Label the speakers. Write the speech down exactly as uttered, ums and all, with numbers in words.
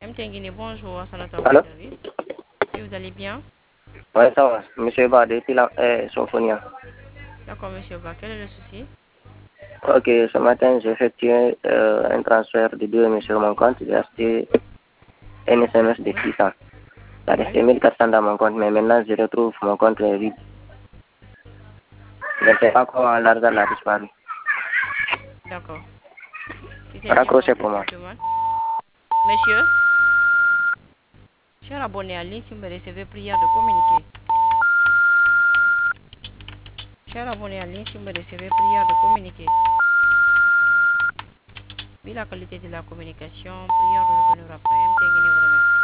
Speaker 1: M. Tenguini, bonjour, Salatou à
Speaker 2: Allô?
Speaker 1: votre service. Si vous allez bien?
Speaker 2: Oui, ça va. Monsieur Ba, depuis la euh, Sophonia.
Speaker 1: D'accord, monsieur Ba, quel est le souci?
Speaker 2: Ok, ce matin, j'ai effectué euh, un transfert de deux mille sur mon compte. J'ai acheté un S M S de six cents. Il a resté
Speaker 1: Oui.
Speaker 2: mille quatre cents dans mon compte, mais maintenant, je retrouve mon compte vide. Je ne sais pas comment l'argent a disparu.
Speaker 1: D'accord. Si c'est bien
Speaker 2: Raccrochez
Speaker 1: compris,
Speaker 2: pour moi.
Speaker 1: cette demande. Monsieur, cher abonné à ligne, si vous me recevez, prière de communiquer. Cher abonné à ligne, si vous me recevez, prière de communiquer. Vu la qualité de la communication, prière de revenir après. M. Tenguini vous remercie.